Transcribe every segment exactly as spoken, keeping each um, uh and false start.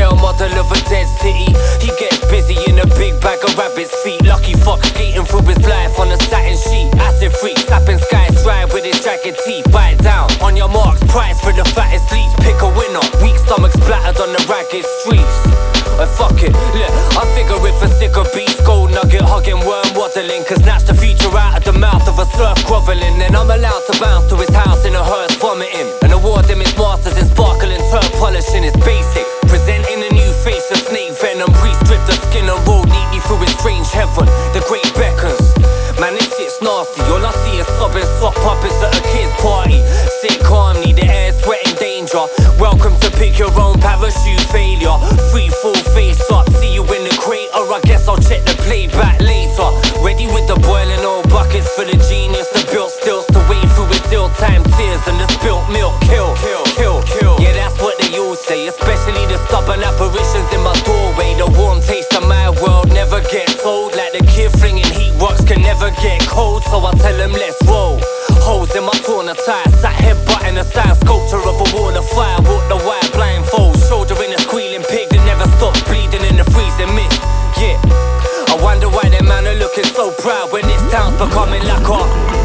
scale model of a dead city. He gets busy in a big bag of rabbit's feet. Lucky fox skating through his life on a satin sheet. Acid freak slapping skies ride with his jagged teeth. Bite down on your marks, prize for the fattest leech. Pick a winner, weak stomach splattered on the ragged streets. Oh, fuck it, look, I figure if a sicker beast, gold nugget hugging, worm waddling, cause snatch the future out of the mouth of a surf groveling. Then I'm allowed to bounce to his house in a hearse vomiting, and award him his masters in sparkling turf polishing. It's basic, presenting a new face of snake venom. Priest stripped the skin and rolled neatly through his strange heaven. The great beckons, man, this shit's nasty. All I see is sobbing sock puppets at a kid's party. Sit calmly, the air's sweating danger. Welcome to pick your own parachute failure. Free full face up, see you in the crater. I guess I'll check the playback later. Ready with the boiling old buckets for the genius. The built stills to wade through his ill-timed tears. And the spilt milk kill, kill, kill, kill. Yeah, that's what they all say, especially the stubborn apparitions in my doorway. The warm taste of my world never gets old. Like the kid flinging heat rocks can never get cold. So I tell him let's roll. Holes in my torn attire, sat headbutting a side sculpture of a wall of fire. Walk the wire blindfold, shouldering a squealing pig that never stops bleeding in the freezing mist. Yeah, I wonder why them man are looking so proud when this town's becoming like a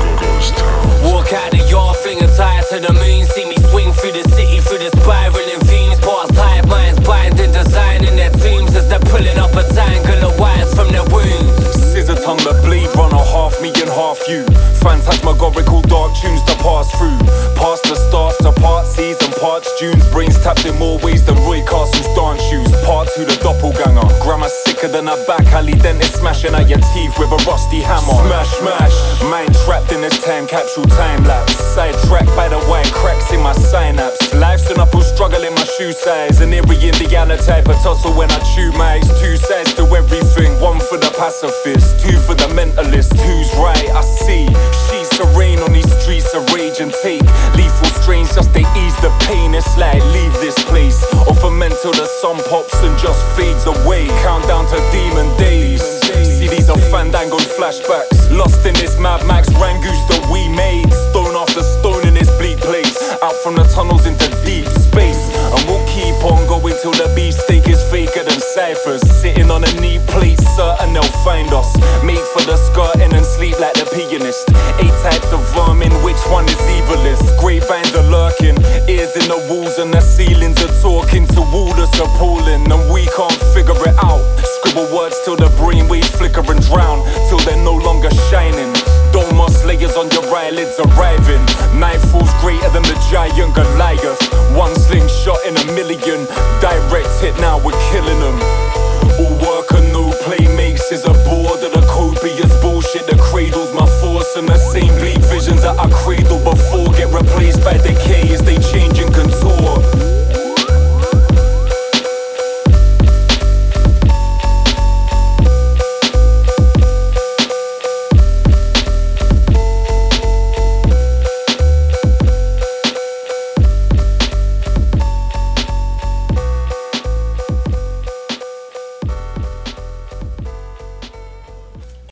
walk out the yard, fling a tire to the moon. See me swing through the city, through the spiraling fumes. Past hive minds binding, designing their tombs as they're pulling up a tangle of wires from their wounds. Scissor tongue that bleed, runner half me and half you. Phantasmagorical dark tunes to pass through. Past the staff to part C's and parts Junes. Brains tapped in more ways than Roy Castle's dance shoes. Part two the doppelganger. Grammar sicker than a back alley dentist smashing at your teeth with a rusty hammer. Smash, smash. Mind trapped in this time capsule time lapse. Sidetracked by the white cracks in my synapse. Life's an uphill struggle in my shoe size. An eerie Indiana type of tussle when I chew mics. Two sides to everything. One for the pacifist, two for the mentalist. Who's right? I see. She's serene on these streets of rage and take lethal strains just to ease the pain. It's like leave this place or ferment till the sun pops and just fades away. Countdown to demon days. See these are fandangled flashbacks. Lost in this Mad Max Rangoose that we made. Stone after stone in this bleak place. Out from the tunnels into deep space. And we'll keep on going till the beefsteak is faker than ciphers. Sitting on a neat plate, certain they'll find us. Make for the skirting and sleep like the pianist. Eight types of vermin, which one is evilest? Grapevines are lurking, ears in the walls and the ceilings are talking to all that's appalling. And we can't figure it out. Scribble words till the brainwaves flicker and drown, till they're no longer shining. Domus layers on your eyelids arriving. Nightfall's greater than the giant Goliath. One slingshot in a million.